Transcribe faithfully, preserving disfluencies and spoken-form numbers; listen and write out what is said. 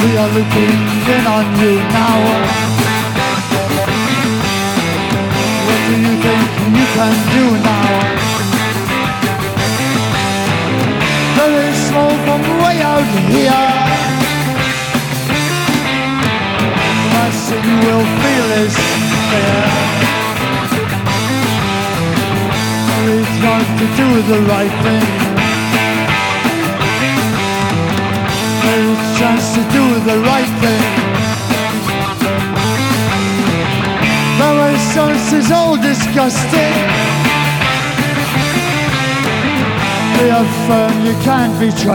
We are looking in on you now. What do you think you can do now? There is smoke from way out here. I see you will feel this fear. We've got to do the right thing. There's a chance to do the right thing. Though our sense is all disgusting, we are firm, you can't be trusted.